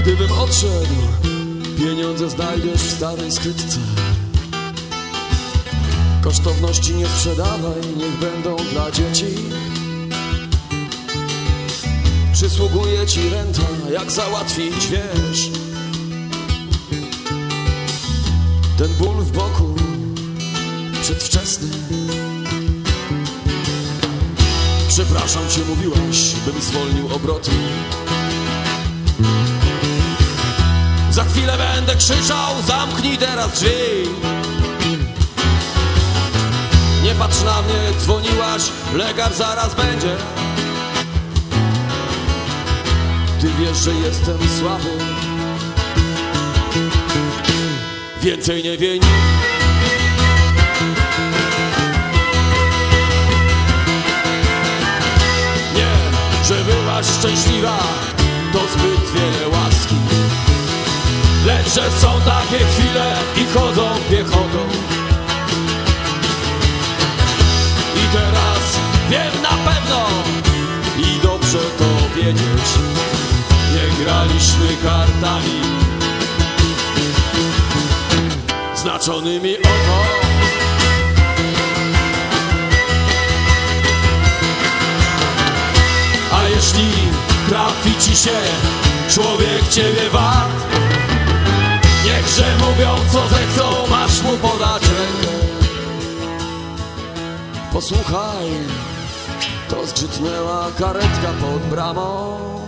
Gdybym odszedł, pieniądze znajdziesz w starej skrytce. Kosztowności nie sprzedawaj, niech będą dla dzieci. Przysługuje ci renta, jak załatwić, wiesz. Ten ból w boku przedwczesny. Przepraszam cię, mówiłaś, bym zwolnił obroty. Za chwilę będę krzyczał, zamknij teraz drzwi. Nie patrz na mnie, dzwoniłaś, lekarz zaraz będzie. Ty wiesz, że jestem słaby. Więcej nie wie nikt. Nie, że byłaś szczęśliwa, to zbyt wiele łaski. Lecz że są takie chwile i chodzą piechotą. I teraz wiem na pewno i dobrze to wiedzieć. Nie graliśmy kartami znaczonymi o to. A jeśli trafi ci się człowiek ciebie wart, niechże mówią co zechcą, masz mu podać rękę. Posłuchaj, to zgrzytnęła karetka pod bramą.